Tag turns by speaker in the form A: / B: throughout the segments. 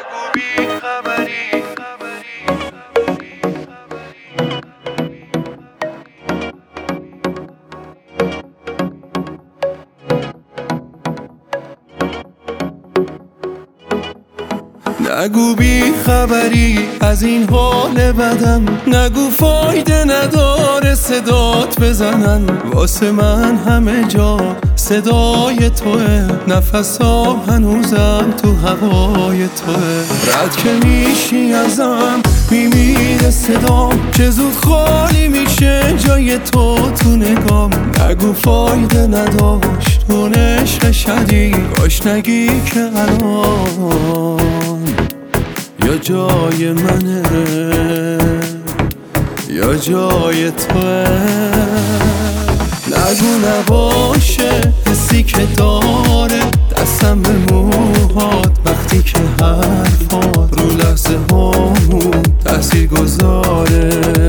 A: نگو بی خبری از این حال بدم، نگو فایده نداره صدات بزنن. واسه من همه جا صدای توه، نفسام هنوزم تو هوای توه. رد که میشی ازم میمیره صدام، چه زود خالی میشه جای تو نگام. نگو فایده نداشت اون عشق شدید، کاش نگی که الان یا جای منه یا جای توه. نگو نباشه حسی که داره دستم به موهات، وقتی که حرفات رو لحظه هامون تأثیر گذاره.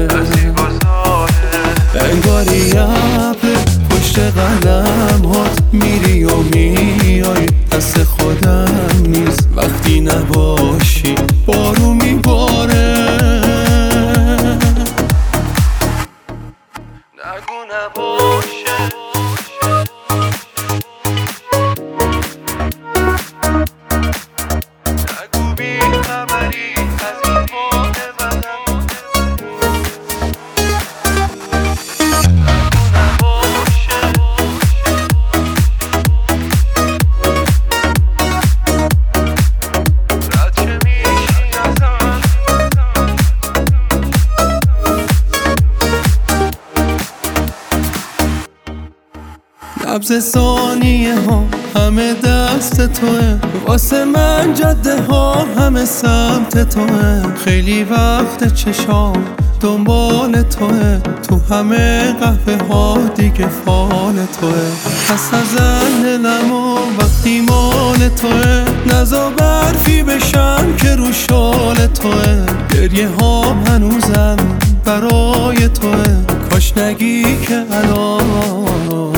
A: انگاری یبه پشت قلم هات، میری و میای دست خودم نیست. وقتی نباشی بارو میباره. نگو نباشه نگو بی خبری از این حال بدم. نبض ثانیه ها همه دست توه، واسه من جاده ها همه سمت توه. خیلی وقت چشام دنبال توه، تو همه قهوه ها دیگه فال توه. پس نزن دلمو وقتی مال توه، نزا برفی بشم که رو شال توه. گریه ها هنوزم برای توه، کاش نگی که الان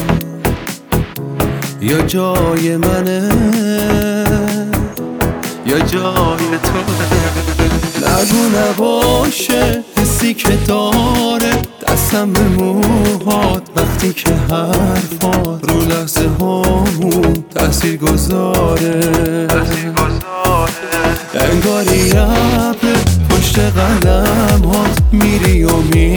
A: یا جای منه یا جای تو. نگو نباشه حسی که داره دستم به موهات، وقتی که حرفات رو لحظه هامون تأثیر گذاره. انگاری یبه پشت قلم هات، میری و میری